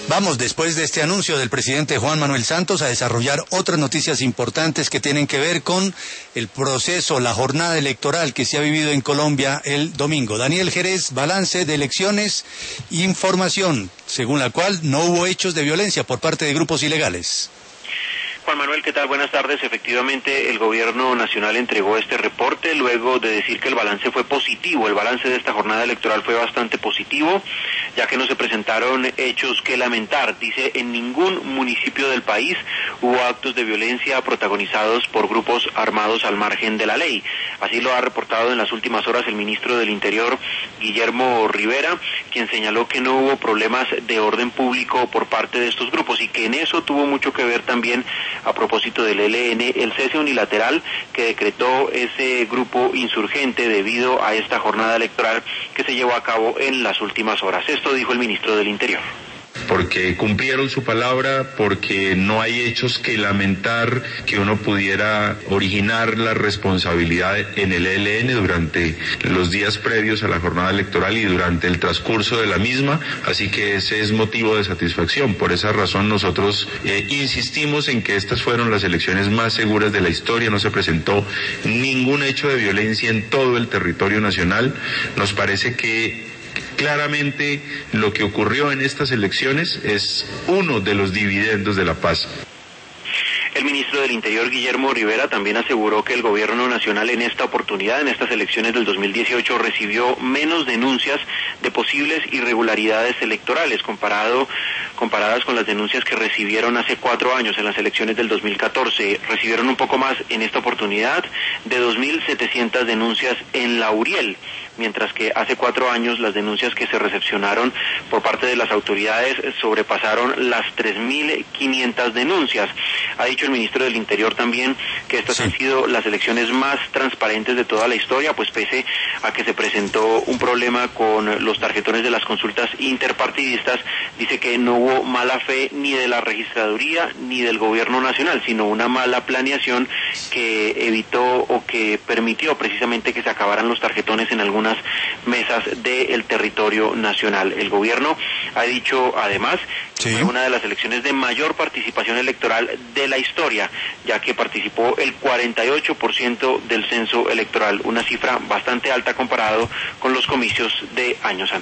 Vamos, después de este anuncio del presidente Juan Manuel Santos, a desarrollar otras noticias importantes que tienen que ver con el proceso, la jornada electoral que se ha vivido en Colombia el domingo. Daniel Jerez, balance de elecciones, información según la cual no hubo hechos de violencia por parte de grupos ilegales. Juan Manuel, ¿qué tal? Buenas tardes. Efectivamente, el gobierno nacional entregó este reporte luego de decir que el balance fue positivo. El balance de esta jornada electoral fue bastante positivo, ya que no se presentaron hechos que lamentar. Dice, en ningún municipio del país hubo actos de violencia protagonizados por grupos armados al margen de la ley. Así lo ha reportado en las últimas horas el ministro del Interior, Guillermo Rivera, quien señaló que no hubo problemas de orden público por parte de estos grupos y que en eso tuvo mucho que ver también, a propósito del ELN, el cese unilateral que decretó ese grupo insurgente debido a esta jornada electoral que se llevó a cabo en las últimas horas. Esto dijo el ministro del Interior. Porque cumplieron su palabra, porque no hay hechos que lamentar que uno pudiera originar la responsabilidad en el ELN durante los días previos a la jornada electoral y durante el transcurso de la misma, así que ese es motivo de satisfacción. Por esa razón nosotros insistimos en que estas fueron las elecciones más seguras de la historia, no se presentó ningún hecho de violencia en todo el territorio nacional. Nos parece que claramente lo que ocurrió en estas elecciones es uno de los dividendos de la paz. El ministro del Interior, Guillermo Rivera, también aseguró que el gobierno nacional en esta oportunidad, en estas elecciones del 2018, recibió menos denuncias de posibles irregularidades electorales comparadas con las denuncias que recibieron hace 4 años en las elecciones del 2014. Recibieron un poco más en esta oportunidad, de 2.700 denuncias en Lauriel, mientras que hace 4 años las denuncias que se recepcionaron por parte de las autoridades sobrepasaron las 3.500 denuncias. Ha dicho el ministro del Interior también que estas han sido las elecciones más transparentes de toda la historia, pues pese a que se presentó un problema con los tarjetones de las consultas interpartidistas, dice que no hubo mala fe ni de la registraduría ni del gobierno nacional, sino una mala planeación que evitó o que permitió precisamente que se acabaran los tarjetones en algunas mesas del territorio nacional. El gobierno ha dicho además que fue una de las elecciones de mayor participación electoral de la historia, ya que participó el 48% del censo electoral, una cifra bastante alta comparado con los comicios de años anteriores.